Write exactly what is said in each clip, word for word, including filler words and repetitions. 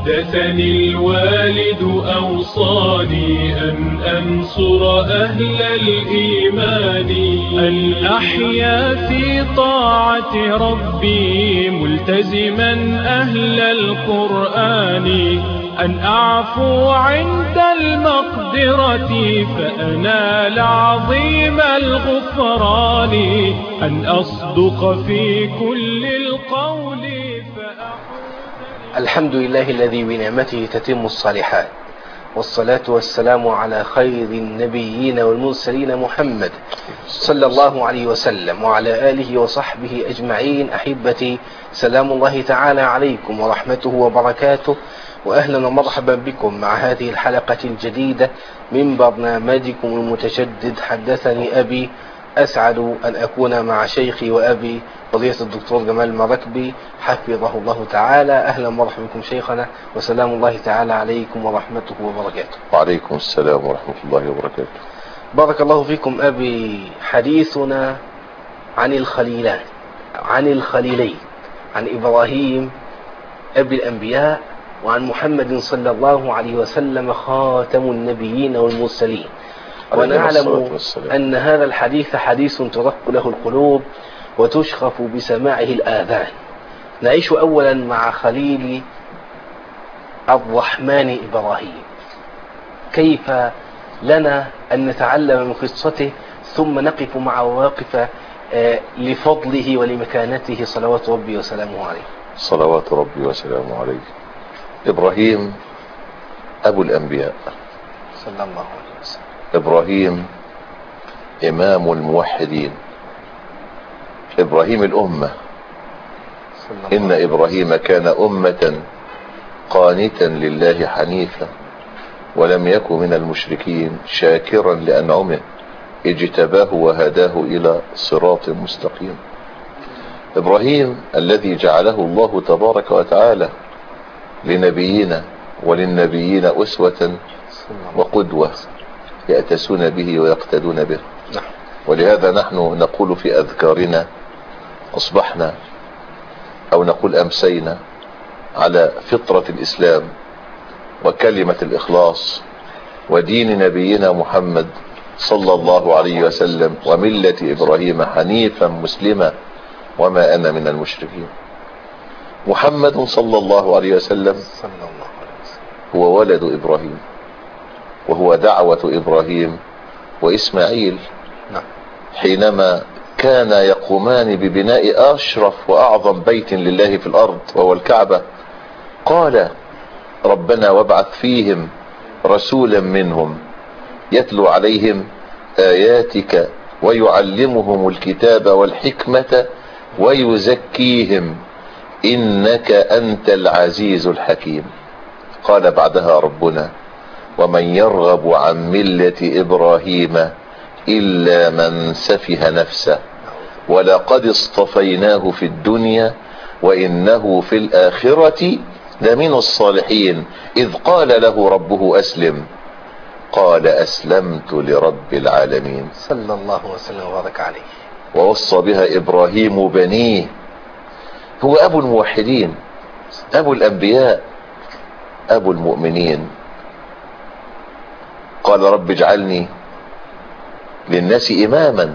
حدثني الوالد أوصاني أن أنصر أهل الإيمان، أن أحيا في طاعة ربي ملتزما أهل القرآن، أن أعفو عند المقدرة فأنال عظيم الغفران، أن أصدق في كل القول فأحوذ. الحمد لله الذي بنعمته تتم الصالحات، والصلاة والسلام على خير النبيين والمرسلين محمد صلى الله عليه وسلم وعلى آله وصحبه أجمعين. أحبتي، سلام الله تعالى عليكم ورحمته وبركاته، وأهلا ومرحبا بكم مع هذه الحلقة الجديدة من برنامجكم المتجدد حدثني أبي. أسعد أن أكون مع شيخي وأبي فضيلة الدكتور جمال المراكبي حفظه الله تعالى. أهلا ومرحبا بكم شيخنا، وسلام الله تعالى عليكم ورحمته وبركاته. وعليكم السلام ورحمة الله وبركاته. بارك الله فيكم أبي. حديثنا عن الخليلان، عن الخليلين، عن إبراهيم أبي الأنبياء، وعن محمد صلى الله عليه وسلم خاتم النبيين والمرسلين. ونعلم أن هذا الحديث حديث ترق له القلوب وتشخف بسماعه الآذان. نعيش أولا مع خليل الرحمن إبراهيم، كيف لنا أن نتعلم من قصته ثم نقف مع مواقف لفضله ولمكانته صلوات ربي وسلامه عليه. صلوات ربي وسلامه عليه. إبراهيم أبو الأنبياء صلى الله عليه وسلم. إبراهيم إمام الموحدين، إبراهيم الأمة. إن إبراهيم كان أمة قانتا لله حنيفا ولم يكن من المشركين شاكرا لأنعمه اجتباه وهداه إلى صراط مستقيم. إبراهيم الذي جعله الله تبارك وتعالى لنبينا وللنبيين أسوة وقدوة يأتسون به ويقتدون به. ولهذا نحن نقول في أذكارنا أصبحنا أو نقول أمسينا على فطرة الإسلام وكلمة الإخلاص ودين نبينا محمد صلى الله عليه وسلم وملة إبراهيم حنيفا مسلما وما أنا من المشركين. محمد صلى الله عليه وسلم هو ولد إبراهيم، وهو دعوة إبراهيم وإسماعيل حينما كان يقومان ببناء أشرف وأعظم بيت لله في الأرض وهو الكعبة. قال ربنا وابعث فيهم رسولا منهم يتلو عليهم آياتك ويعلمهم الكتاب والحكمة ويزكيهم إنك أنت العزيز الحكيم. قال بعدها ربنا ومن يرغب عن ملة إبراهيم إلا من سفه نفسه ولقد اصطفيناه في الدنيا وإنه في الآخرة لمن الصالحين إذ قال له ربه أسلم قال أسلمت لرب العالمين. صلى الله وسلم وبارك عليه. ووصى بها إبراهيم بنيه. هو أبو الموحدين، أبو الأنبياء، أبو المؤمنين. قال رب اجعلني للناس إماما.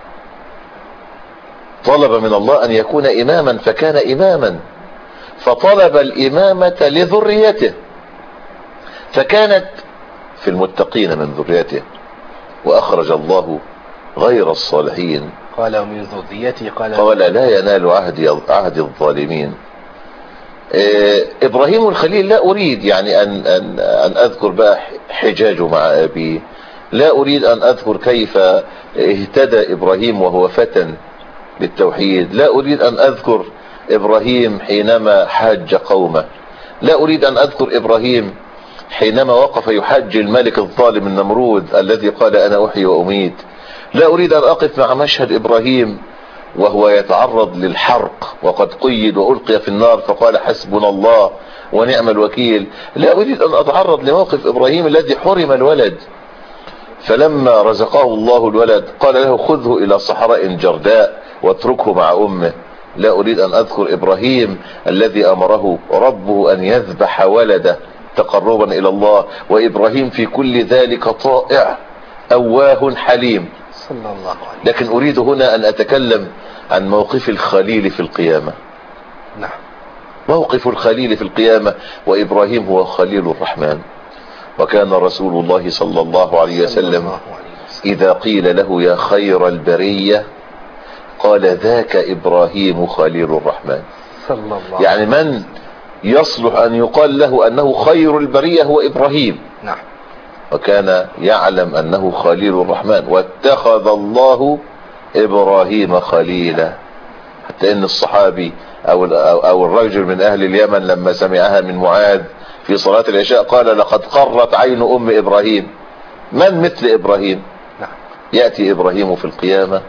طلب من الله أن يكون إماما فكان إماما، فطلب الإمامة لذريته فكانت في المتقين من ذريته، وأخرج الله غير الصالحين. قال ومن ذريتي قال, قال لا ينال عهد, عهد الظالمين. إيه إبراهيم الخليل لا أريد يعني أن, أن, أن أذكر بقى حجاجه مع أبيه، لا أريد أن أذكر كيف اهتدى إبراهيم وهو فتى للتوحيد، لا أريد أن أذكر إبراهيم حينما حاج قومه، لا أريد أن أذكر إبراهيم حينما وقف يحج الملك الظالم النمرود الذي قال أنا أحيي وأميت، لا أريد أن أقف مع مشهد إبراهيم وهو يتعرض للحرق وقد قيد وألقي في النار فقال حسبنا الله ونعم الوكيل، لا أريد أن أتعرض لموقف إبراهيم الذي حرم الولد فلما رزقه الله الولد قال له خذه إلى صحراء جرداء واتركه مع أمه لا أريد أن أذكر إبراهيم الذي أمره ربه أن يذبح ولده تقربا إلى الله، وإبراهيم في كل ذلك طائع أواه حليم. صلى الله عليه. لكن أريد هنا أن أتكلم عن موقف الخليل في القيامة. نعم. موقف الخليل في القيامة، وإبراهيم هو خليل الرحمن. وكان رسول الله صلى الله عليه وسلم إذا قيل له يا خير البرية قال ذاك إبراهيم خليل الرحمن. صلى الله. يعني من يصلح أن يقال له أنه خير البرية هو إبراهيم. نعم. وكان يعلم أنه خليل الرحمن، واتخذ الله إبراهيم خليلا. حتى إن الصحابي أو أو الرجل من أهل اليمن لما سمعها من معاذ في صلاة العشاء قال لقد قرت عين أم إبراهيم. من مثل إبراهيم؟ نعم. يأتي إبراهيم في القيامة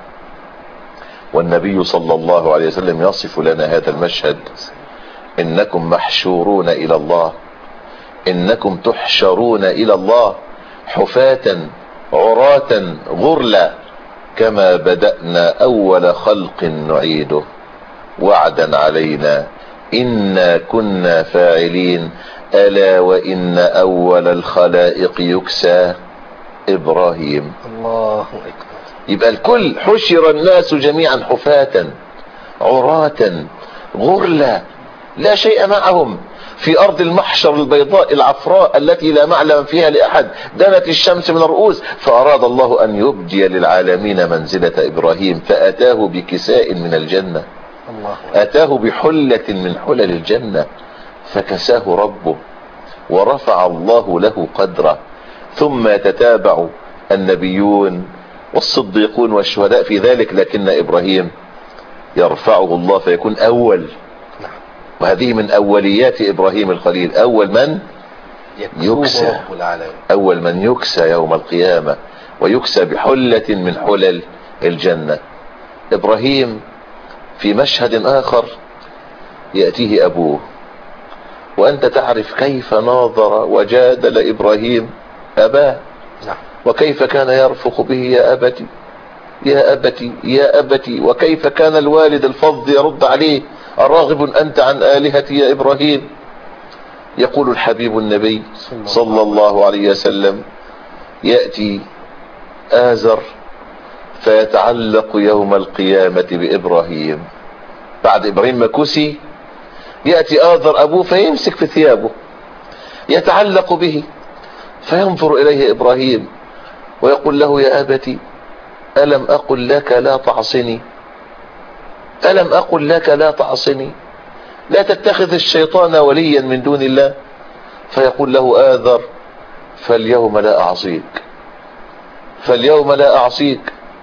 والنبي صلى الله عليه وسلم يصف لنا هذا المشهد: إنكم محشورون إلى الله، إنكم تحشرون إلى الله حفاة عراة غرلا كما بدأنا أول خلق نعيده وعدا علينا إنا كنا فاعلين ألا وإن أول الخلائق يكسى إبراهيم. الله أكبر. يبقى الكل حشر الناس جميعا حفاة عراة غرلا لا شيء معهم في أرض المحشر البيضاء العفراء التي لا معلم فيها لأحد، دنت الشمس من الرؤوس، فأراد الله أن يبدي للعالمين منزلة إبراهيم فأتاه بكساء من الجنة. الله. أتاه بحلة من حلل الجنة فكساه ربه ورفع الله له قدره. ثم يتتابع النبيون والصديقون والشهداء في ذلك، لكن إبراهيم يرفعه الله فيكون أول. وهذه من أوليات إبراهيم الخليل، أول من يكسى، أول من يكسى يوم القيامة، ويكسى بحلة من حلل الجنة. إبراهيم في مشهد آخر يأتيه أبوه، وأنت تعرف كيف ناظر وجادل إبراهيم أباه، وكيف كان يرفق به يا أبتي يا أبتي يا أبتي، وكيف كان الوالد الفظ يرد عليه أراغب أنت عن آلهتي يا إبراهيم. يقول الحبيب النبي صلى الله عليه وسلم: يأتي آزر فيتعلق يوم القيامة بإبراهيم. بعد إبراهيم ما كسي يأتي آزر أبوه فيمسك في ثيابه يتعلق به، فينظر إليه إبراهيم ويقول له: يا أبتي ألم أقل لك لا تعصني، ألم أقل لك لا تعصني، لا تتخذ الشيطان وليا من دون الله. فيقول له آذر: فاليوم لا أعصيك، فاليوم لا أعصيك.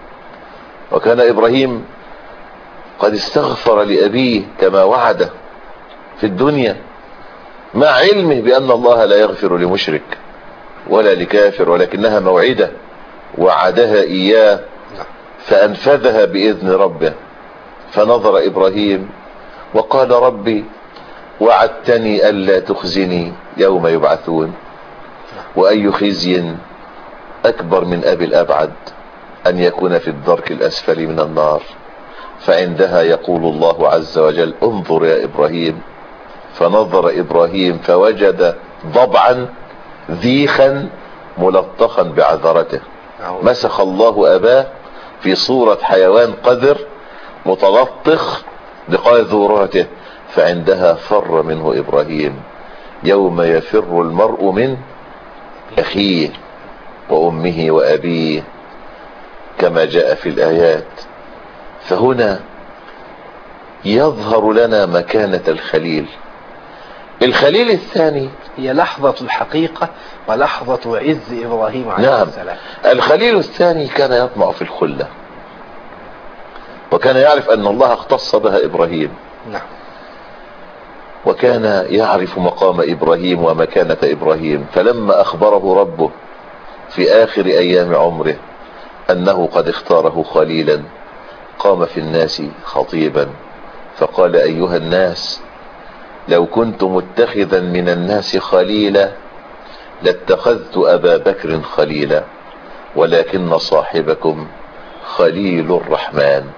وكان إبراهيم قد استغفر لأبيه كما وعده في الدنيا، مع علمه بأن الله لا يغفر لمشرك ولا لكافر، ولكنها موعدة وعدها إياه فأنفذها بإذن ربه. فنظر إبراهيم وقال: ربي وعدتني ألا تخزني يوم يبعثون، وأي خزي أكبر من أبي الأبعد أن يكون في الدرك الأسفل من النار. فعندها يقول الله عز وجل: انظر يا إبراهيم. فنظر إبراهيم فوجد ضبعا ذيخا ملطخا بعذرته، مسخ الله أباه في صورة حيوان قذر متلطخ بقاذوراته. فعندها فر منه إبراهيم يوم يفر المرء من أخيه وأمه وأبيه كما جاء في الآيات. فهنا يظهر لنا مكانة الخليل. الخليل الثاني هي لحظة الحقيقة ولحظة عز إبراهيم عليه نعم. السلام. الخليل الثاني كان يطمع في الخلة، وكان يعرف أن الله اختص بها إبراهيم. نعم. وكان يعرف مقام إبراهيم ومكانة إبراهيم. فلما أخبره ربه في آخر أيام عمره أنه قد اختاره خليلا، قام في الناس خطيبا فقال: أيها الناس، لو كنت متخذا من الناس خليلا لاتخذت أبا بكر خليلا، ولكن صاحبكم خليل الرحمن.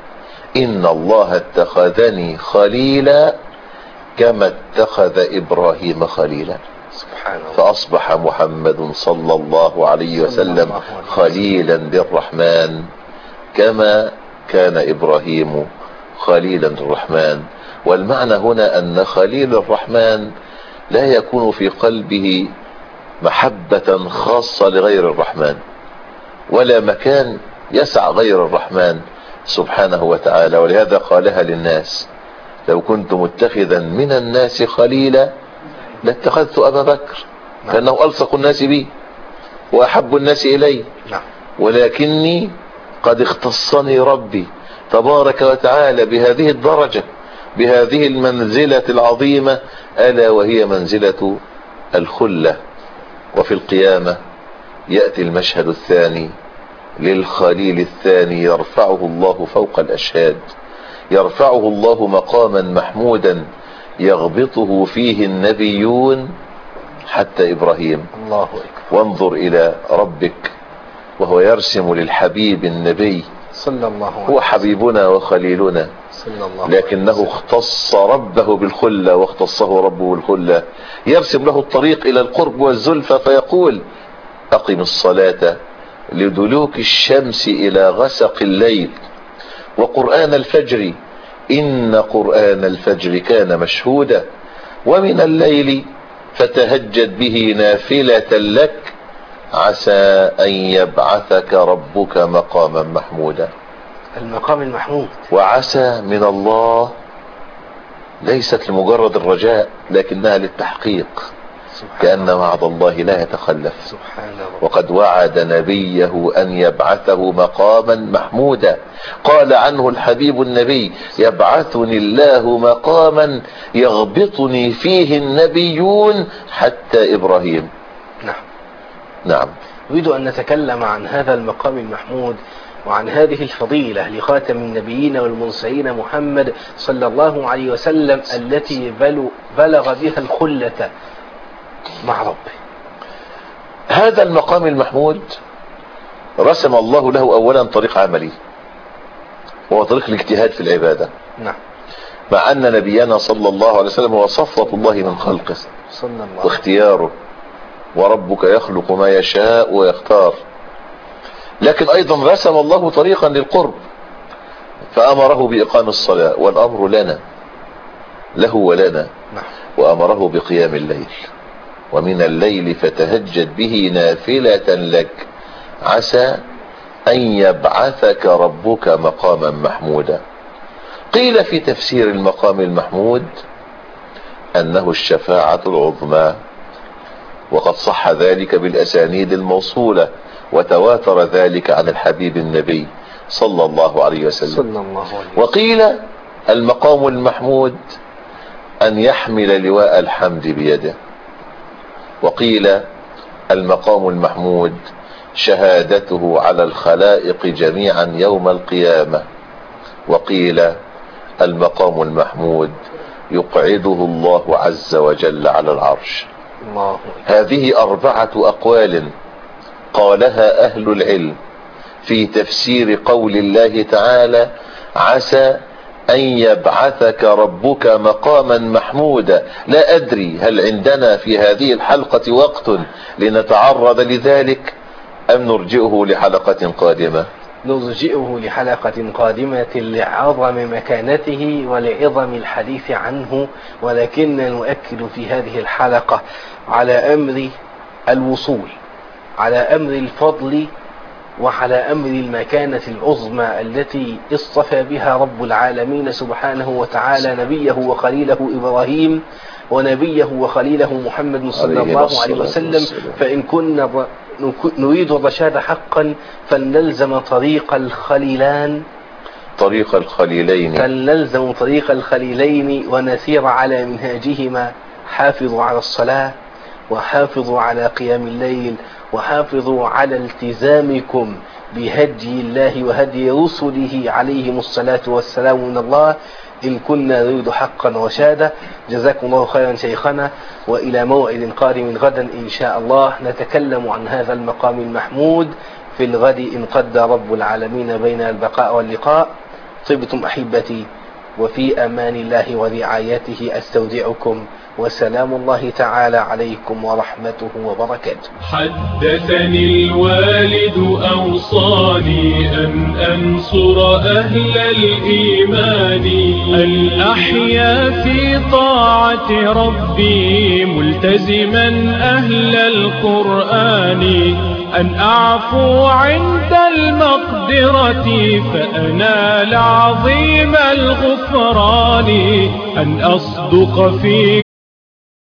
إن الله اتخذني خليلا كما اتخذ إبراهيم خليلا. سبحان الله. فأصبح محمد صلى الله عليه وسلم خليلا للرحمن كما كان إبراهيم خليلا للرحمن. والمعنى هنا أن خليل الرحمن لا يكون في قلبه محبة خاصة لغير الرحمن، ولا مكان يسع غير الرحمن سبحانه وتعالى. ولهذا قالها للناس: لو كنت متخذا من الناس خليلا لاتخذت أبا بكر لأنه ألصق الناس بي وأحب الناس إلي، ولكني قد اختصني ربي تبارك وتعالى بهذه الدرجة، بهذه المنزلة العظيمة، ألا وهي منزلة الخلة. وفي القيامة يأتي المشهد الثاني للخليل الثاني، يرفعه الله فوق الأشهاد، يرفعه الله مقاما محمودا يغبطه فيه النبيون حتى إبراهيم. الله أكبر. وانظر إلى ربك وهو يرسم للحبيب النبي صلى الله عليه وسلم، هو حبيبنا وخليلنا، صلى الله لكنه اختص ربه بالخلة واختصه ربه بالخلة. يرسم له الطريق إلى القرب والزلفى فيقول: أقم الصلاة لدلوك الشمس إلى غسق الليل وقرآن الفجر إن قرآن الفجر كان مشهودا ومن الليل فتهجد به نافلة لك عسى أن يبعثك ربك مقاما محمودا. المقام المحمود. وعسى من الله ليست لمجرد الرجاء لكنها للتحقيق، كأن وعد الله لا يتخلف. سبحان الله. وقد وعد نبيه أن يبعثه مقاما محمودا. قال عنه الحبيب النبي: يبعثني الله مقاما يغبطني فيه النبيون حتى إبراهيم. نعم نعم. نريد أن نتكلم عن هذا المقام المحمود وعن هذه الفضيلة لخاتم النبيين والمرسلين محمد صلى الله عليه وسلم التي بلغ بها الخلة مع ربه. هذا المقام المحمود رسم الله له أولا طريق عملي، وهو طريق الاجتهاد في العبادة. نعم. مع أن نبينا صلى الله عليه وسلم هو صفوة الله من خلقه صلى الله واختياره، وربك يخلق ما يشاء ويختار، لكن أيضا رسم الله طريقا للقرب فأمره بإقام الصلاة، والأمر لنا له ولنا. نعم. وأمره بقيام الليل، ومن الليل فتهجد به نافلة لك عسى أن يبعثك ربك مقاما محمودا. قيل في تفسير المقام المحمود أنه الشفاعة العظمى، وقد صح ذلك بالأسانيد الموصولة، وتواتر ذلك عن الحبيب النبي صلى الله عليه وسلم. صلى الله عليه وسلم. وقيل المقام المحمود أن يحمل لواء الحمد بيده. وقيل المقام المحمود شهادته على الخلائق جميعا يوم القيامة. وقيل المقام المحمود يقعده الله عز وجل على العرش. الله. هذه أربعة أقوال قالها أهل العلم في تفسير قول الله تعالى: عسى أن يبعثك ربك مقاما محمودا. لا أدري هل عندنا في هذه الحلقة وقت لنتعرض لذلك أم نرجئه لحلقة قادمة؟ نرجئه لحلقة قادمة لعظم مكانته ولعظم الحديث عنه، ولكننا نؤكد في هذه الحلقة على أمر الوصول، على أمر الفضل، وعلى أمر المكانة العظمى التي اصطفى بها رب العالمين سبحانه وتعالى نبيه وخليله إبراهيم ونبيه وخليله محمد صلى الله عليه وسلم. فإن كنا نريد الرشاد حقا فلنلزم طريق الخليلان طريق الخليلين فلنلزم طريق الخليلين ونسير على منهاجهما. حافظوا على الصلاة، وحافظوا على قيام الليل، وحافظوا على التزامكم بهدي الله وهدي رسله عليهم الصلاة والسلام من الله، إن كنا نريد حقا رشادا. جزاكم الله خيرا شيخنا، وإلى موعد قادم غدا إن شاء الله نتكلم عن هذا المقام المحمود في الغد إن قدر رب العالمين بين البقاء واللقاء. طبتم أحبتي، وفي أمان الله ورعايته أستودعكم، وسلام الله تعالى عليكم ورحمته وبركاته. حدثني الوالد أوصاني أن أنصر أهل الإيمان الأحيا في طاعة ربي ملتزما أهل القرآن، أن أعفو عند المقدرة فأنال عظيم الغفران، أن أصدق في